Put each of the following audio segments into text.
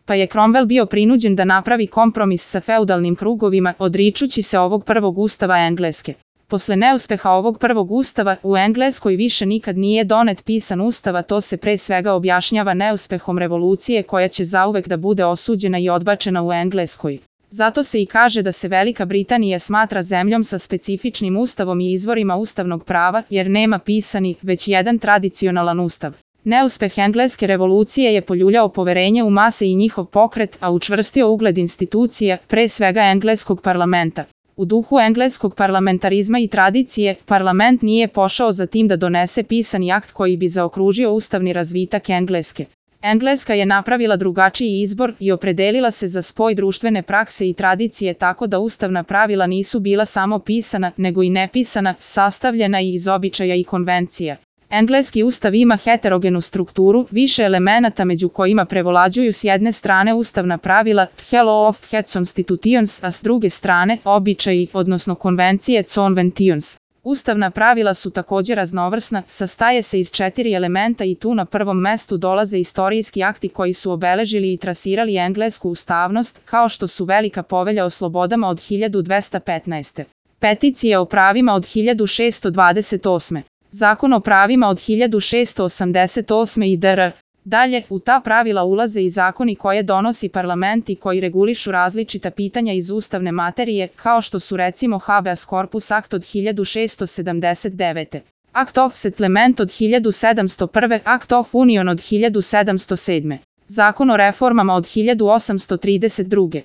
pa je Cromwell bio prinuđen da napravi kompromis sa feudalnim krugovima, odričući se ovog prvog ustava Engleske. Posle neuspeha ovog prvog ustava, u Engleskoj više nikad nije donet pisan ustav, a to se pre svega objašnjava neuspehom revolucije koja će zauvek da bude osuđena i odbačena u Engleskoj. Zato se i kaže da se Velika Britanija smatra zemljom sa specifičnim ustavom i izvorima ustavnog prava, jer nema pisani, već jedan tradicionalan ustav. Neuspeh engleske revolucije je poljuljao poverenje u mase i njihov pokret, a učvrstio ugled institucija, pre svega engleskog parlamenta. U duhu engleskog parlamentarizma i tradicije, parlament nije pošao za tim da donese pisani akt koji bi zaokružio ustavni razvitak Engleske. Engleska je napravila drugačiji izbor i opredelila se za spoj društvene prakse i tradicije tako da ustavna pravila nisu bila samo pisana, nego i nepisana, sastavljena i iz običaja i konvencija. Engleski ustav ima heterogenu strukturu, više elemenata među kojima prevlađuju s jedne strane ustavna pravila, the law of the constitutions, a s druge strane, običaji, odnosno konvencije, conventions. Ustavna pravila su također raznovrsna, sastaje se iz 4 elementa i tu na prvom mestu dolaze istorijski akti koji su obeležili i trasirali englesku ustavnost, kao što su Velika povelja o slobodama od 1215. Peticije o pravima od 1628. Zakon o pravima od 1688. i dr. Dalje, u ta pravila ulaze i zakoni koje donosi parlament i koji regulišu različita pitanja iz ustavne materije, kao što su recimo Habeas Corpus Act od 1679. Act of Settlement od 1701. Act of Union od 1707. Zakon o reformama od 1832.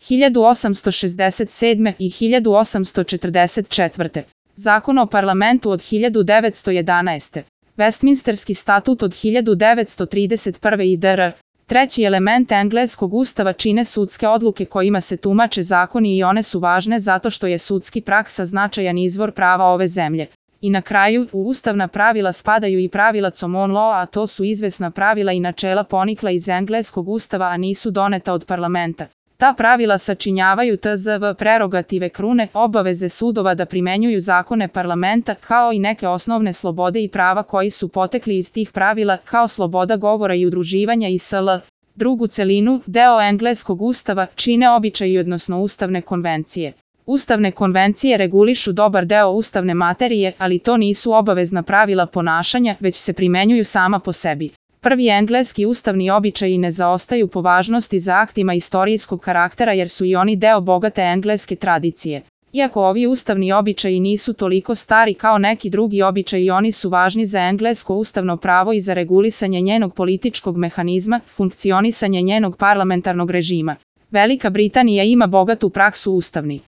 1867. i 1844. Zakon o parlamentu od 1911. Westminsterski statut od 1931. i dr. Treći element engleskog ustava čine sudske odluke kojima se tumače zakoni i one su važne zato što je sudski praksa značajan izvor prava ove zemlje. I na kraju, u ustavna pravila spadaju i pravila common law, a to su izvesna pravila i načela ponikla iz engleskog ustava, a nisu doneta od parlamenta. Ta pravila sačinjavaju tzv. Prerogative krune, obaveze sudova da primenjuju zakone parlamenta, kao i neke osnovne slobode i prava koji su potekli iz tih pravila, kao sloboda govora i udruživanja i sl. Drugu celinu, deo engleskog ustava, čine običaji odnosno ustavne konvencije. Ustavne konvencije regulišu dobar deo ustavne materije, ali to nisu obavezna pravila ponašanja, već se primenjuju sama po sebi. Prvi engleski ustavni običaji ne zaostaju po važnosti za aktima istorijskog karaktera jer su i oni deo bogate engleske tradicije. Iako ovi ustavni običaji nisu toliko stari kao neki drugi običaji, oni su važni za englesko ustavno pravo i za regulisanje njenog političkog mehanizma, funkcionisanje njenog parlamentarnog režima. Velika Britanija ima bogatu praksu ustavnih